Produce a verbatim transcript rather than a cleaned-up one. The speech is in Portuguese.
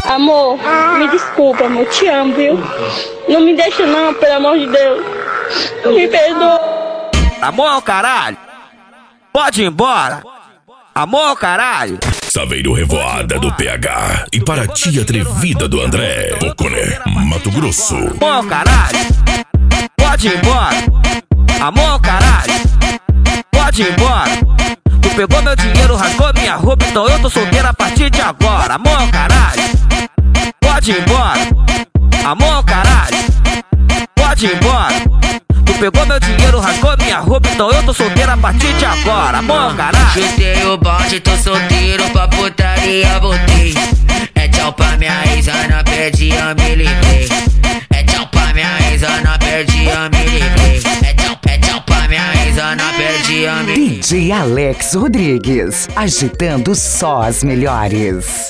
Amor, me desculpa, amor, te amo, viu? Não me deixa não, pelo amor de Deus. Me perdoa. Amor, caralho. Pode ir embora. Amor, caralho. Saveiro Revoada do P H e Paraty Atrevida do André. Poconé, Mato Grosso. Amor, caralho. Pode ir embora. Amor, caralho. Pode ir embora. Tu pegou meu dinheiro, rasgou minha roupa, então eu tô solteira a partir de agora. Amor, caralho. Pode ir embora. Amor, caralho. Pode ir embora. Tu pegou meu dinheiro, rasgou minha roupa, então eu tô solteira a partir de agora. Amor, caralho. Chutei o balde, tô solteiro, pra putaria voltei. É tchau pra minha ex, não perdi, eu me livrei. É tchau pra minha ex, não perdi, eu me livrei. É tchau, é tchau pra minha ex, não perdi, eu me livrei. D J Alex Rodrigues, agitando só as melhores.